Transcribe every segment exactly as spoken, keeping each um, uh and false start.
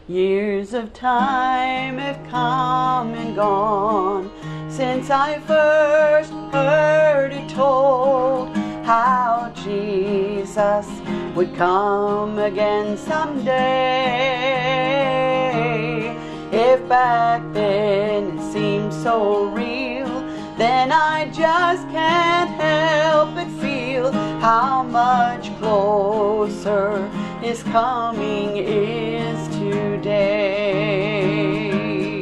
Years of time have come and gone since I first heard it told how Jesus would come again someday. If back then it seemed so real, then I just can't help but feel how much closer His coming is today.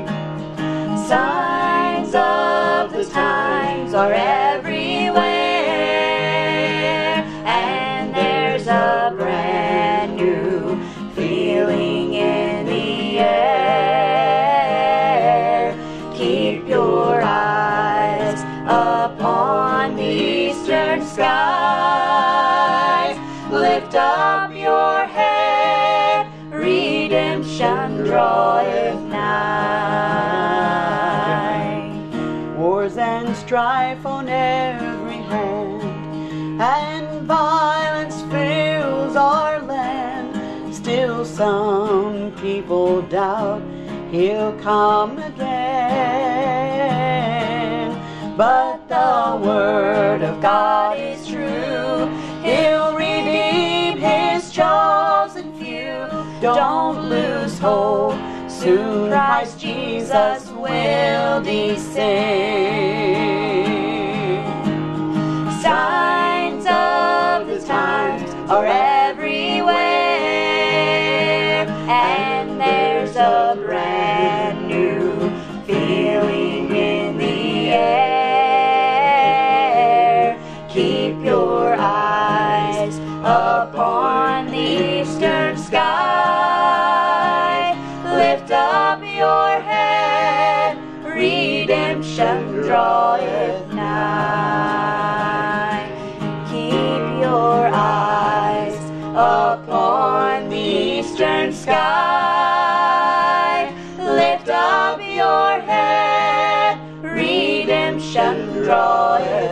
Signs of the times are everywhere, and there's a brand new feeling in the air. Keep your eyes upon the eastern skies. Lift up your head, redemption draweth nigh. Wars and strife on every hand, and violence fills our land. Still some people doubt He'll come again. But the word of God is true. He'll redeem His chosen few. Don't lose hope, soon Christ Jesus will descend. Signs of the times are everywhere, and there's a brand new feeling in the air. Keep your eyes upon the eastern sky. Lift up your head, redemption draweth nigh. Keep your eyes upon the eastern sky. Lift up your head, redemption draweth